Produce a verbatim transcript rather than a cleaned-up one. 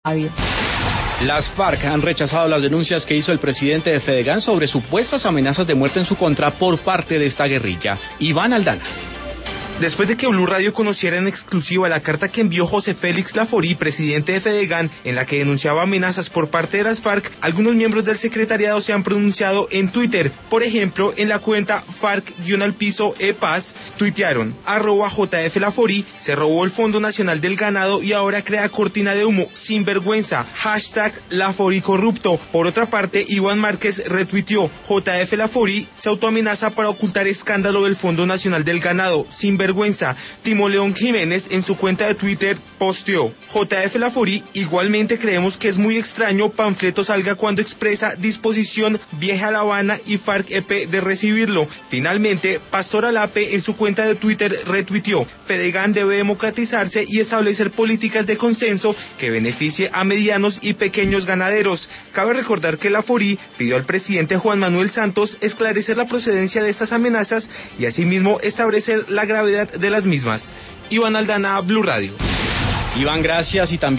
Las FARC han rechazado las denuncias que hizo el presidente de Fedegan sobre supuestas amenazas de muerte en su contra por parte de esta guerrilla. Iván Aldana. Después de que Blue Radio conociera en exclusiva la carta que envió José Félix Laforí, presidente de Fedegan, en la que denunciaba amenazas por parte de las FARC, algunos miembros del secretariado se han pronunciado en Twitter. Por ejemplo, en la cuenta FARC-Piso E-Paz, tuitearon, arroba J F Laforí, se robó el Fondo Nacional del Ganado y ahora crea cortina de humo, sinvergüenza, hashtag Laforí corrupto. Por otra parte, Iván Márquez retuiteó, J F Laforí se autoamenaza para ocultar escándalo del Fondo Nacional del Ganado, sinvergüenza. Timo León Jiménez en su cuenta de Twitter posteó, J F Laforí, igualmente creemos que es muy extraño panfleto salga cuando expresa disposición Vieja La Habana y FARC-E P de recibirlo. Finalmente, Pastor Alape en su cuenta de Twitter retuiteó, Fedegan debe democratizarse y establecer políticas de consenso que beneficie a medianos y pequeños ganaderos. Cabe recordar que Laforí pidió al presidente Juan Manuel Santos esclarecer la procedencia de estas amenazas y asimismo establecer la gravedad de las mismas. Iván Aldana, Blue Radio. Iván, gracias y también